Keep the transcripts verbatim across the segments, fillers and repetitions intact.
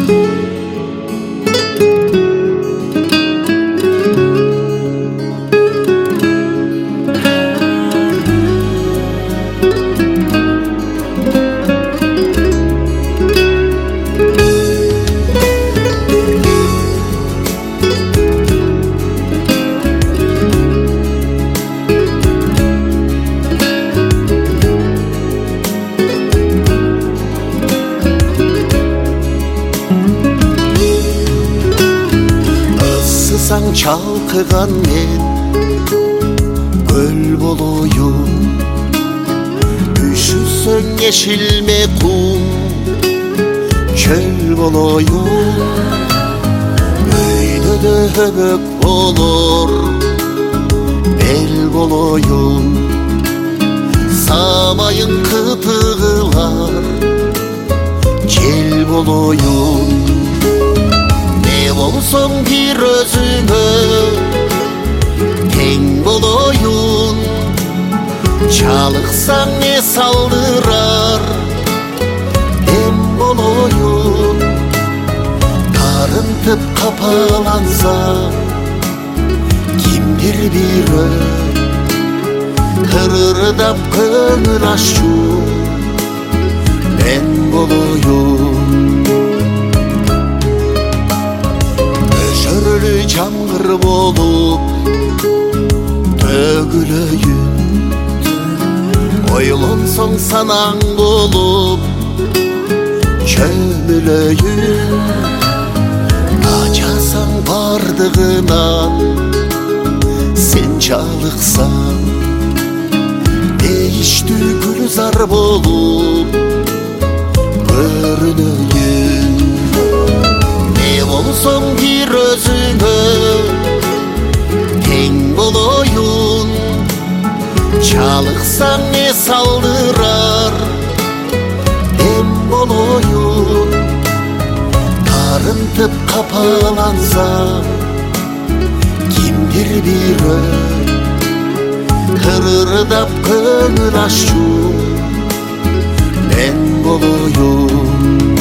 Ысысаң чалқыған мен көл болойын, үшісің ешілме құм чөл болойын. Өйдөдө өбөк болор бел болойын, самайын кытыгылар жел болойын. Не болсоң бир өзүңө тең болойын, чалыксаң эс алдырар дем болойын. Тарынтып капалансаң кимдир бирөө кырырдап көңүл аччу мен болойын. Өшөрүлү жамгыр болуп төгүлөйүн, ойлонсоң санаң болуп чөмүлөйүн. Ачасаң бардыгынан сен чалыксаң, дейиштүү гүлзар болуп көрүнөйүн. Не болсоң бир өзүңө тең болойын, чалыксаң эс алдырар дем болойын. Тарынтып капалансаң кимдир бирөө кырырдап көңүл аччу мен болойын.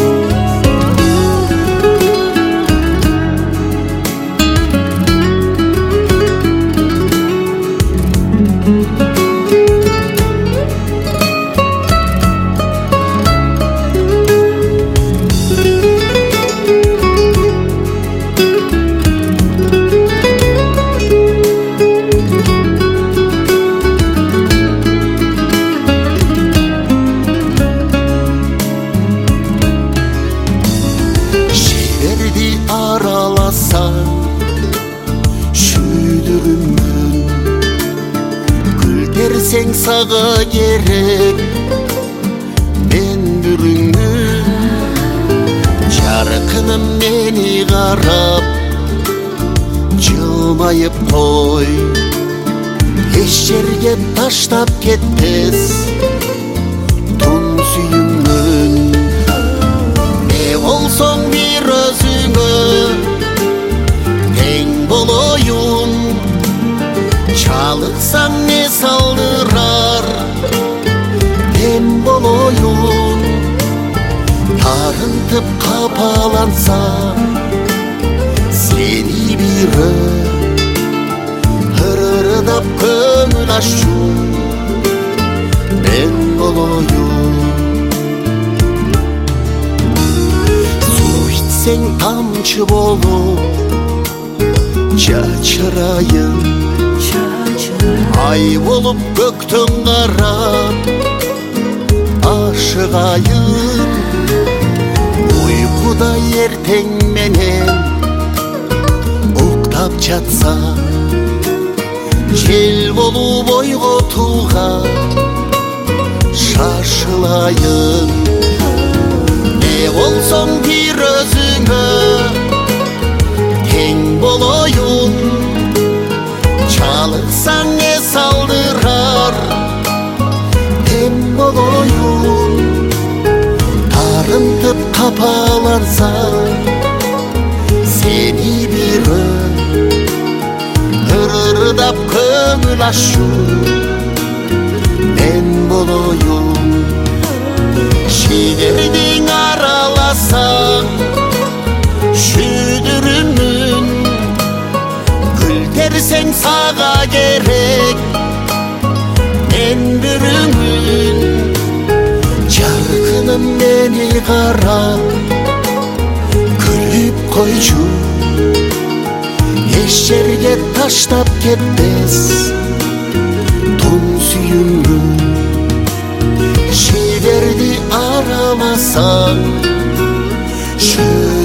Араласаң шүйдүрүмдүн, гүл терсең сага керек мен бүрүңүн. Жаркыным мени карап жылмайып кой, эч жерге таштап кетпес тун сүйүңмүн. Не болсоң бир өзүңө тең болойын, чалыксаң эс алдырар дем болойын. Тарынтып капалансаң сени бирөө кырырдап көңүл аччу мен болойын. Сен тамчы болуп чачырайын, ай болуп көктөн карап ашыгайын. Уйкуда эртең менен уктап жатсам, жел болуп ойготууга шашылайын. Не болсоң бир өзүңө тең болойын, чалыксаң эс алдырар дем болойын. Тарынтып капалансаң сени бирөө кырырдап көңүл аччу мен болойын. Шидердиң араласаң Sen meni qarap күліп қойчу, еш жерге таштап кетпес тон сүйімді. Шеберді арамасаң